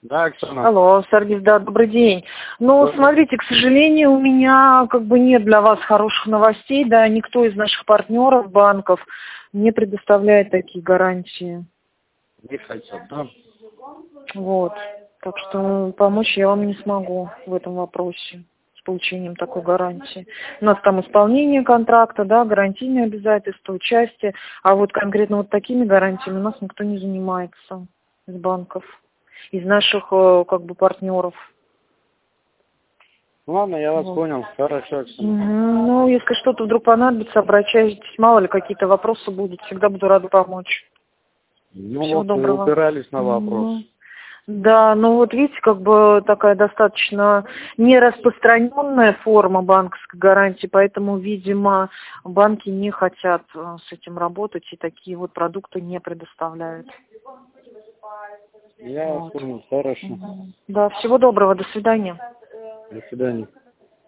Да, Оксана. Алло, Сергей, да, добрый день. Ну, смотрите, к сожалению, у меня как бы нет для вас хороших новостей, да, никто из наших партнеров, банков не предоставляет такие гарантии. Не хотят, да? Вот. Так что помочь я вам не смогу в этом вопросе с получением такой гарантии. У нас там исполнение контракта, да, гарантийные обязательства, участие, а вот конкретно вот такими гарантиями у нас никто не занимается из банков, из наших как бы партнеров. Ладно, я вас Вот. понял. Хорошо, Оксана. Ну, если что-то вдруг понадобится, обращайтесь, мало ли какие-то вопросы будут, всегда буду рада помочь. Ну Всего вот вы доброго. упирались на вопрос. Да, ну вот видите, как бы такая достаточно нераспространенная форма банковской гарантии, поэтому, видимо, банки не хотят с этим работать и такие вот продукты не предоставляют. Я вас Вот. понял. Хорошо. Да, всего доброго, до свидания. До свидания.